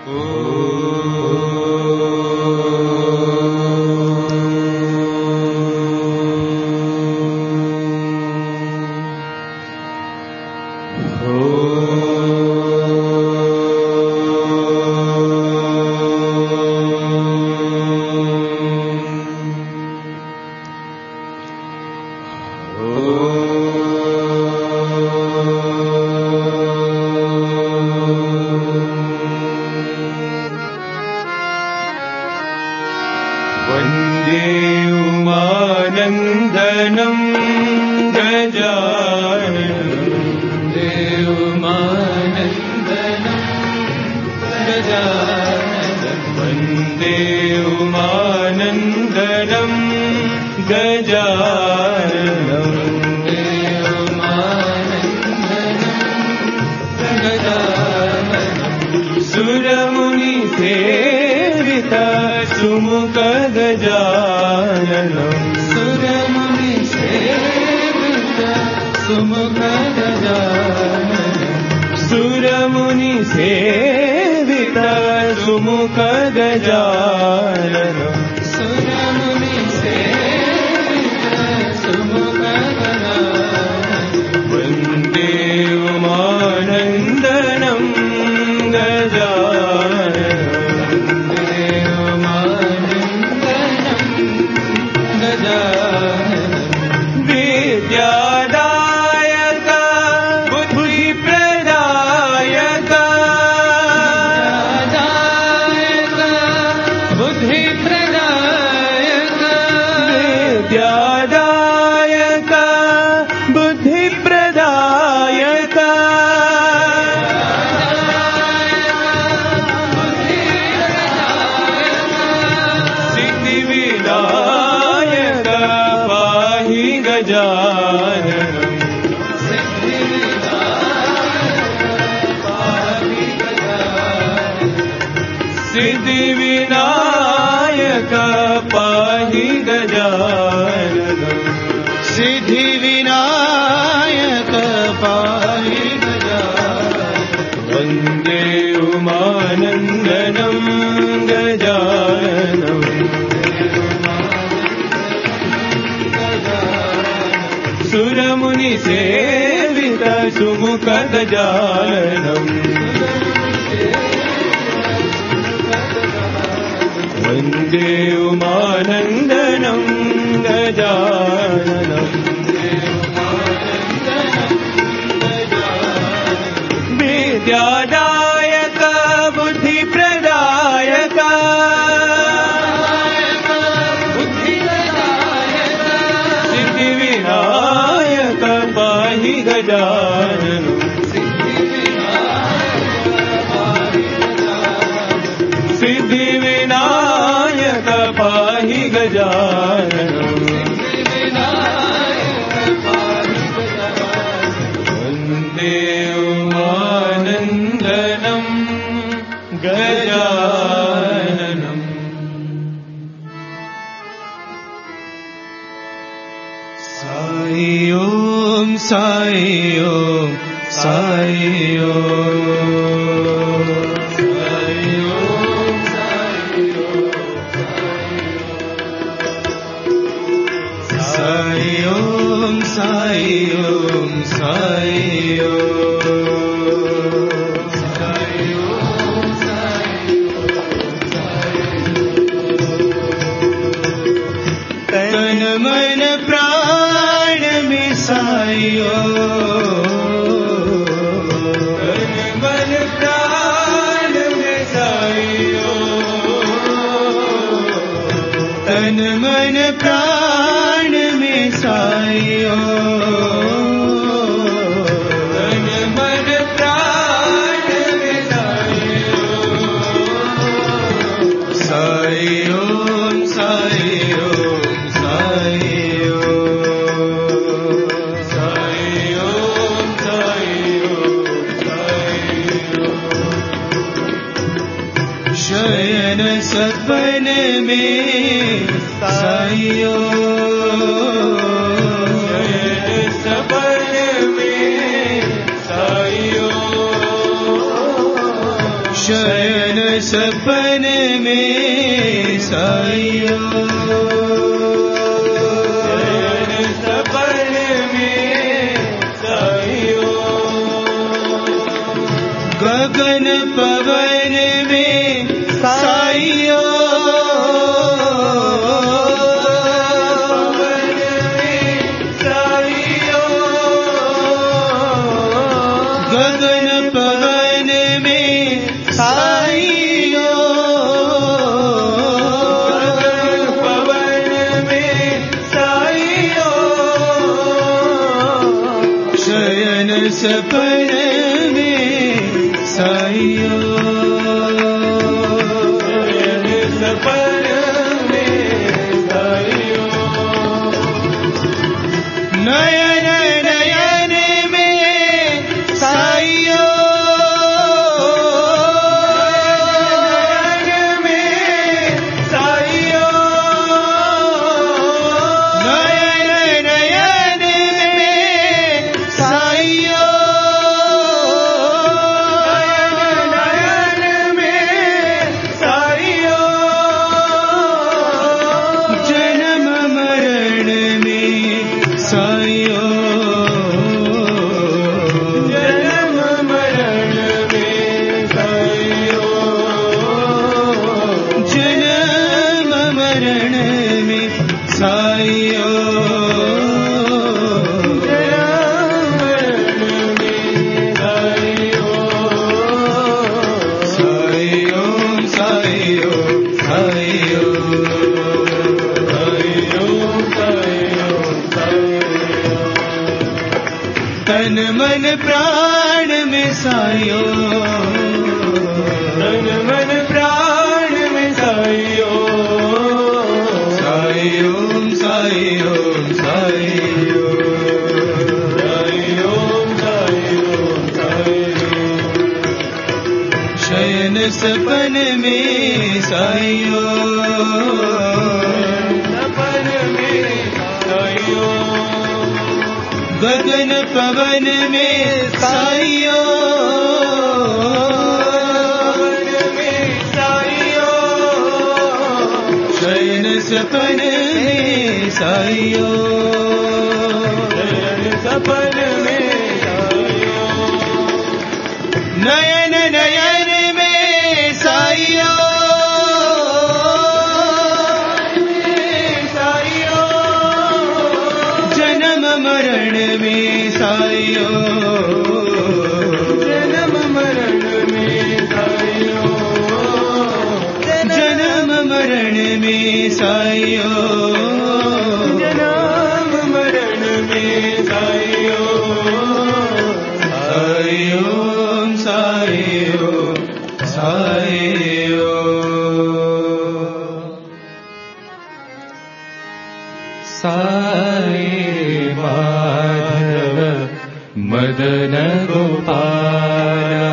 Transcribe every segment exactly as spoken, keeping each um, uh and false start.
सपन में साइयो सपन में साइयो शयन शयन सपन में साइयो शयन सपन में साइयो गगन पवन में साइयो सपन में साइयो सपन में साइयो नयन नयन में साइयो नयन में साइयो नयन नयन में साइयो तन मन प्राण में साइयो तन मन प्राण में साइयो साइयो साइयो साइयो साइयो साइयो साइयो शयन सपन में साइयो सपन में साइयो गगन पवन में साइयो में साइयो शयन सपन में साइयो शयन सपन में साइयो नयन नयन में साइयो मरण में साइयो जन्म मरण में साइयो जन्म मरण में साइयो जन्म मरण में साइयो साइयो साइयो साइयो साई माधव मदन गोपाला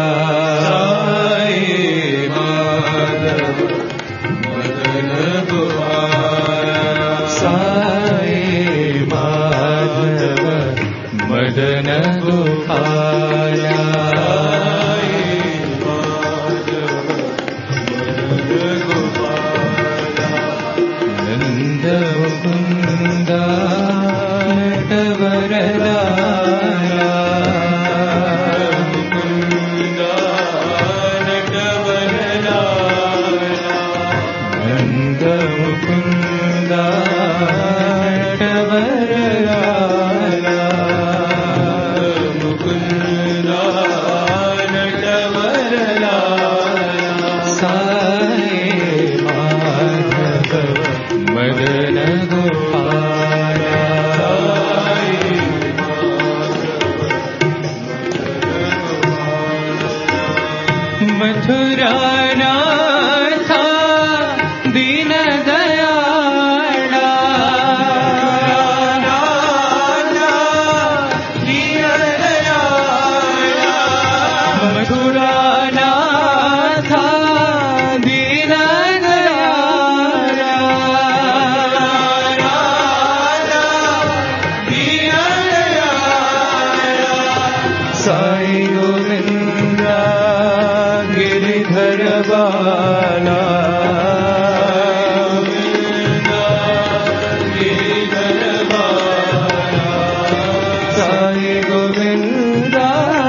साई माधव मदन गोपाला साई माधव मदन गोपाला साई माधव मदन गोपाला नंद मुकुंदा नटवरदा साई गोविंदा गिरिधर बाला साई गोविंदा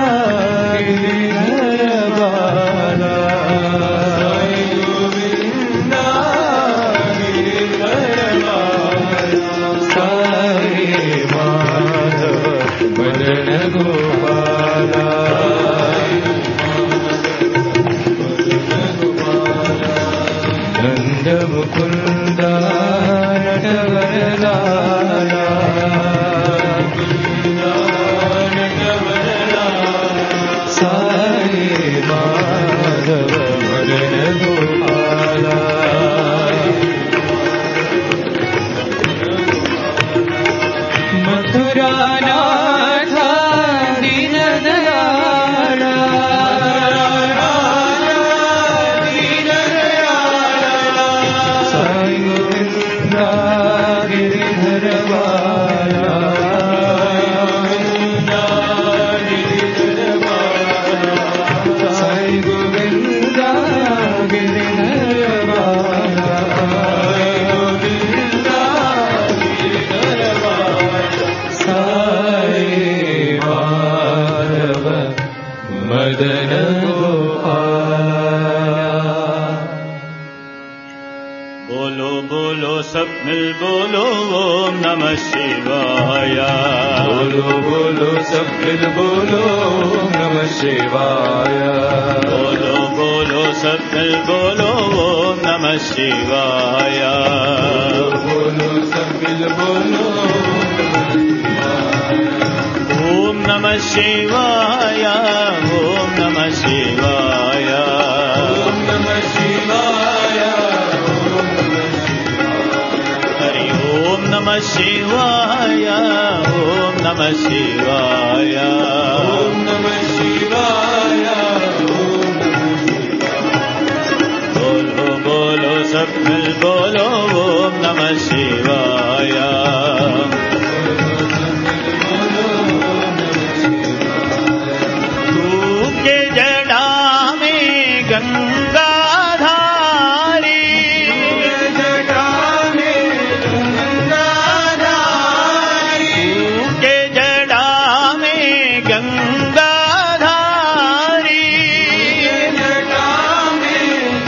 गिरिधर बाला साई गोविंदा गिरिधर बाला साई माधव मदन गोपाला नंद मुकुंद नटवर लाला साई माधव मदन गोपाला मथुरा नाथ दीन दयाला दीन दयाला साई गोविंदा गिरिधर बाला साई गोविंदा गिरिधर बाला साई माधव मदन गोपाला बोलो बोलो सब मिल बोलो ओम नमः शिवाय बोलो बोलो सब मिल बोलो ओम नमः शिवाय बोलो बोलो सब मिल बोलो ओम नमः शिवाय बोलो सब मिल बोलो ओम नमः शिवाय ओम नमः शिवाय ओम नमः शिवाय हरि ओम नमः शिवाय ओम नमः शिवाय ओम नमः शिवाय बोलो बोलो सब मिल बोलो ओम नमः शिवाय के जड़ा में गंगाधारी जटा में गंगाधारी के जड़ा में गंगाधारी जटा में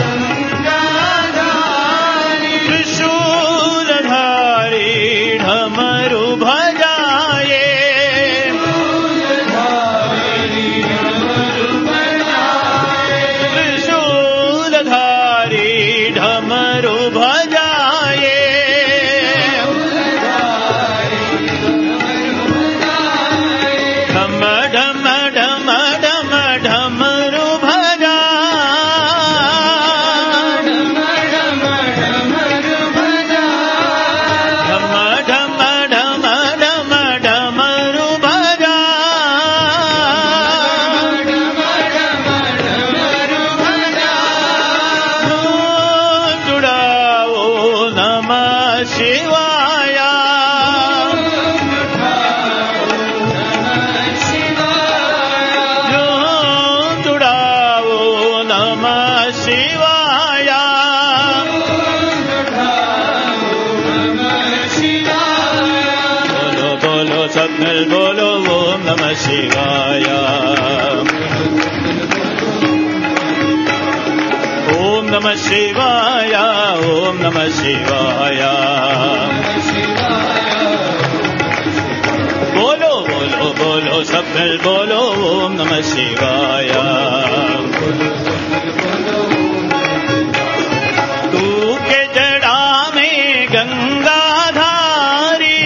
गंगाधारी त्रिशूलधारी ढमरु भजाए त्रिशूलधारी ढमरु भजाए ढम ढम ढम ढम ढमरु भजा ढम ढम ढम ढम ढमरु भजा जुड़ाओ नमः शिवाय जो जुड़ाओ नमः शिवाय बोलो बोलो सब मिल बोलो ओम नमः शिवाय ओम नमः शिवाय ओम नमः शिवाय बोलो बोलो बोलो सब मिल बोलो ओम नमः शिवाय तू के जड़ा में गंगाधारी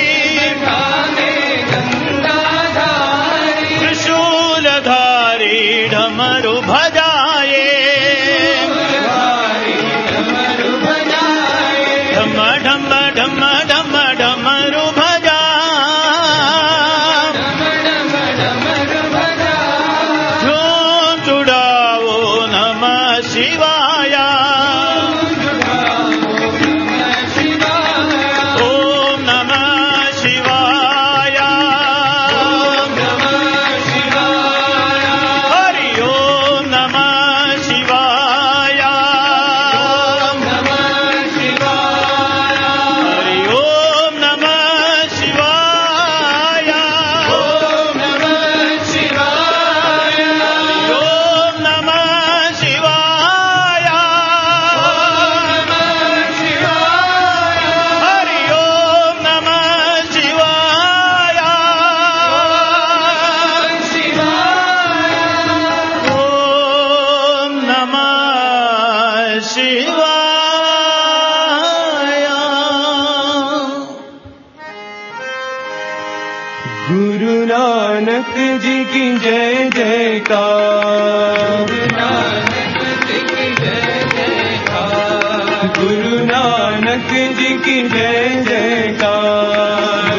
त्रिशूलधारी ढमरु भजाए ढम ढम ढम ढम ढमरु भजा झूम जुड़ाओ नमः शिवाय ओम नमः शिवाय हरि ओम नमः जी की जय जयकार, गुरु नानक जी की जय जयकार,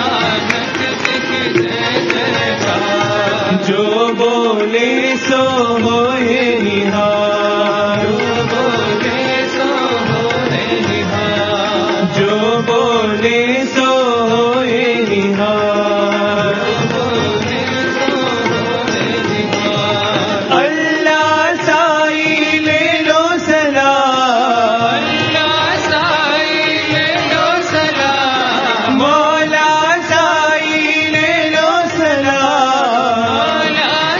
जो बोले सो होए निहार, जो बोले सो होए निहार, अल्लाह साई ले लो सलाम, मौला साई ले लो सलाम,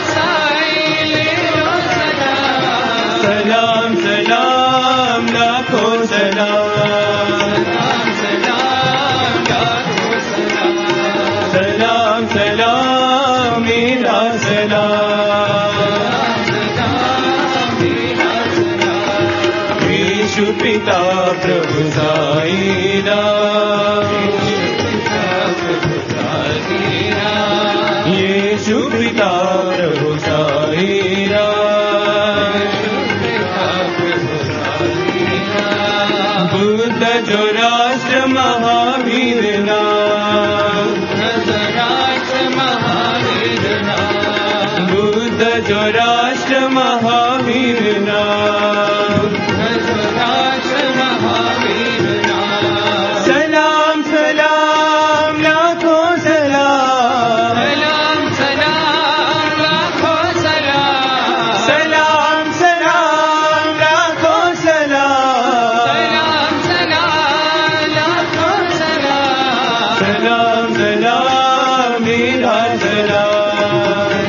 सलाम सलाम लाखों सलाम, सलाम सलाम मेरा सलाम, यीशु पिता प्रभु साई राम, यीशु पिता प्रभु साई राम, बुद्ध जो राष्ट्र महावीर नाम, बुद्ध जो राष्ट्र महावीर नाम, सलाम सलाम लाखों सलाम, सलाम सलाम लाखों सलाम, सलाम सलाम मेरा सलाम,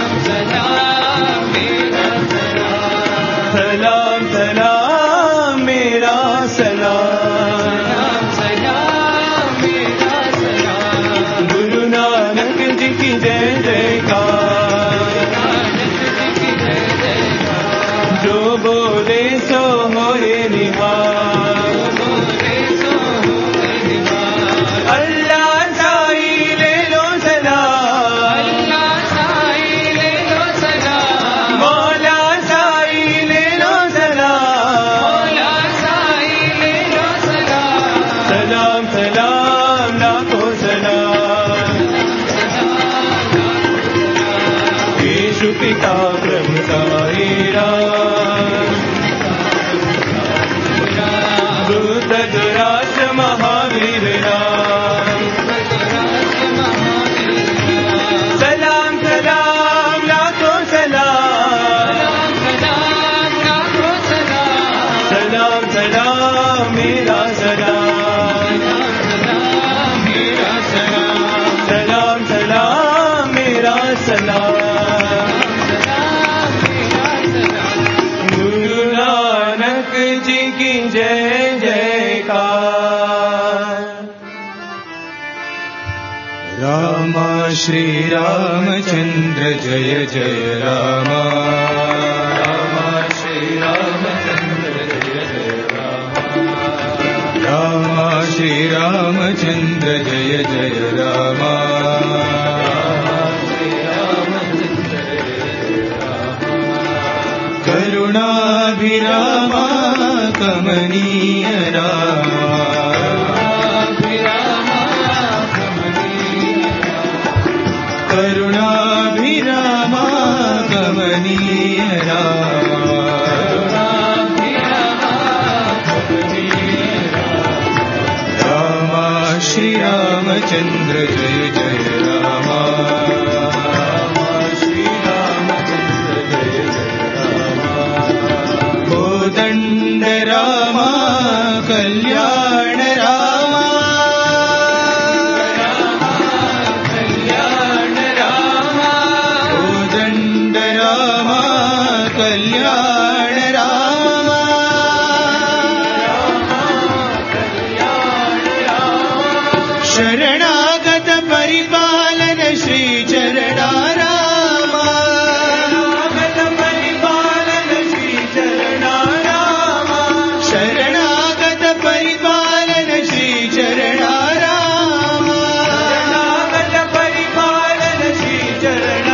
सलाम सलाम मेरा सलाम, गुरु नानक जी की जय जयकार, जो बोले सो होए निहार, अल्लाह साई ले लो सलाम, मौला साई ले लो सलाम, सलाम सलाम लाखों सलाम, यीशु पिता ब्रह्म साई राम, बुद्ध जो राष्ट्र महावीर राम, सलाम सलाम लाखों सलाम, सलाम सलाम मेरा सलाम, सलाम सलाम मेरा सलाम, गुरु नानक जी की जय जयकार। रामा श्री रामचंद्र जय जय रामा, रामा श्री रामचंद्र जय जय रामा, रामा श्री रामचंद्र जय जय रामा, करुणाभिरामा कमनीय रामा, करुणाभिरामा कमनीय रामा, रामा श्री रामचंद्र जय जय रामा, दंड रामा कल्याण रामा, कल्याण रामा, ओ दंड रामा कल्याण रामा, शरणागत परिपालन श्री चरणा रामा, शरणागत परिपालन श्री चरणा रामा, शरणागत परिपालन श्री चरणा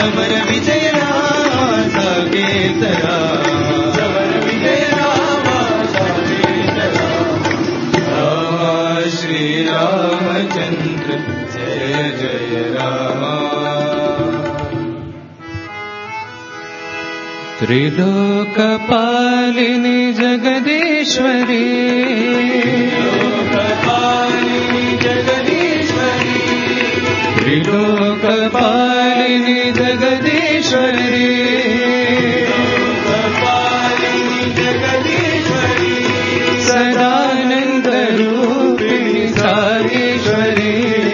समर विजय रामा साकेत रामा समर विजय रामा साकेत रामा श्री रामचंद्र जय जय रामा त्रिलोकपालिनी जगदीश्वरी त्रिलोकपालिनी जगदीश्वरी त्रिलोकपालिनी जगदीश्वरी त्रिलोकपालिनी जगदीश्वरी सदानंद रूपिणी साईश्वरी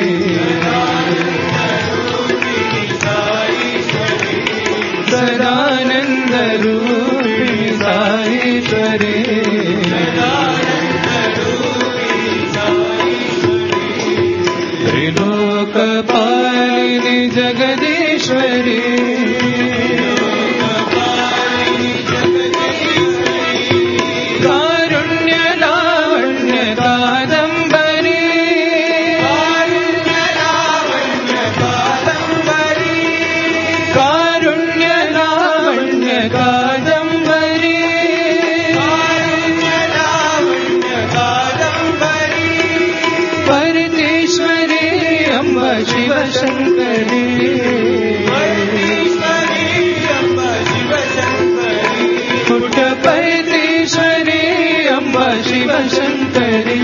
सदानंद रूपिणी साईश्वरी त्रिलोकपालिनी जगदीश्वरी कारुण्य लावण्य कादंबरी कारुण्य लावण्य कादंबरी परमेश्वरी अम्ब शिवशंकरी पुट्टपर्तीश्वरी अम्ब शिवशंकरी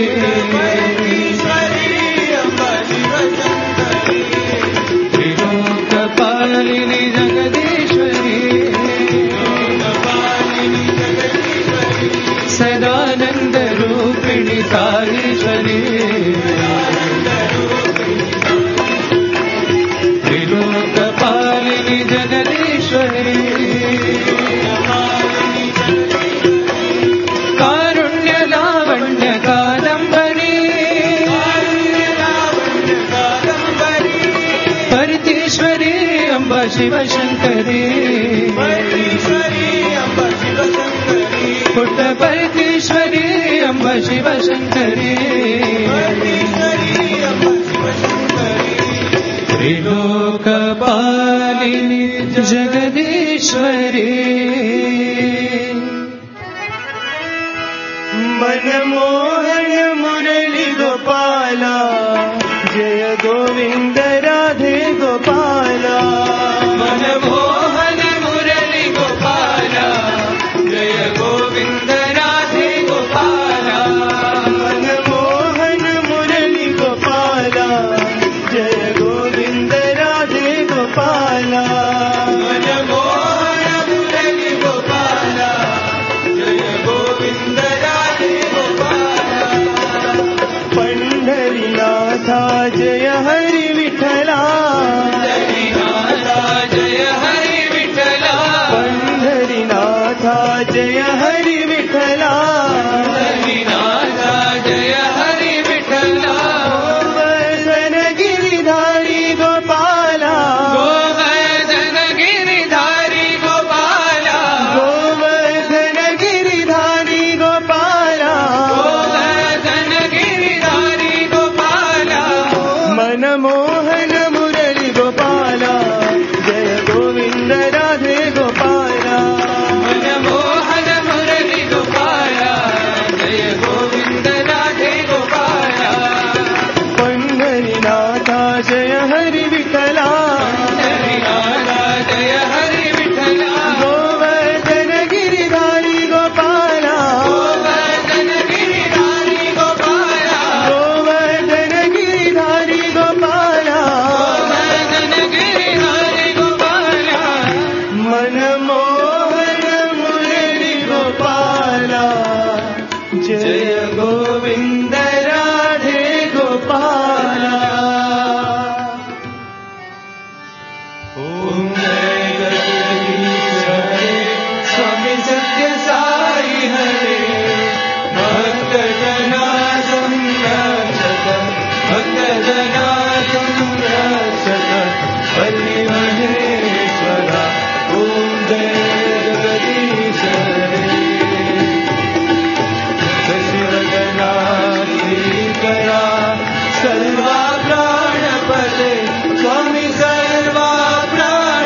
त्रिलोकपालिनी जगदीश्वरी सदानंद रूपिणी साईश्वरी त्रिलोकपालिनी जगदीश्वरी कारुण्य लावण्य कादंबरी परमेश्वरी अम्ब शिवशंकरी पुट्टपर्तीश्वरी अम्ब शिवशंकरी त्रिलोकपालिनी जगदीश्वरी मनमोहन मुरली गोपाला जय गोविंद राधे गोपाला मनमोहन मुरली गोपाला जय गोविंद राधे गोपाला मनमोहन मुरली गोपाला जय गोविंद राधे गोपाला मनमोहन मुरली गोपाला जय गोविंद राधे गोपाला पंढरीनाथा जय हरी विठला पंढरीनाथा जय हरी विठला पंढरीनाथा जय हरी विठला पंढरीनाथा जय हरी विठला गोवर्धन गिरिधारी गोपाला गोवर्धन गिरिधारी गोपाला गोवर्धन गिरिधारी गोपाला गोवर्धन गिरिधारी गोपाला मनमोहन मुरली गोपाला जय गोविंद राधे गोपाला मनमोहन मुरली गोपाला जय गोविंद राधे गोपाला पंढरीनाथा जय हरि विठला पंढरीनाथा जय हरी विठला गोवर्धन गिरिधारी गोपाला गोवर्धन गिरिधारी गोपाला गोवर्धन गिरिधारी गोपाला गोवर्धन गिरिधारी गोपाला मनमोहन मुरली गोपाला जय गोविंद राधे गोपाला ओम जय जगदीश हरे स्वामी सत्य साई हरे भक्त जना संरक्षक भक्त जना संरक्षक पल्ली महेश्वरा ओम जय जगदीश हरे शशिवदनाथी करा सर्वा प्राणपते स्वामी सर्वा प्राण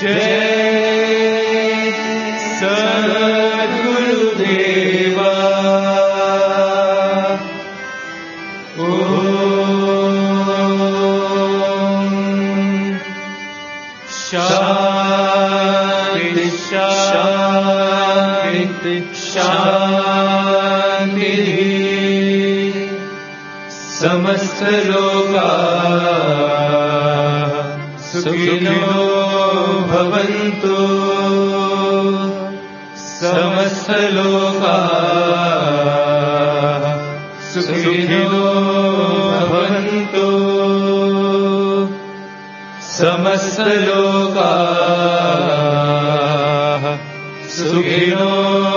जय सद्गुरुदेवा शांति शांति शांति समस्त लोका सुखिनो भवन्तु समस्त लोका सुखिनो भवन्तु समस्त लोका सुखिनो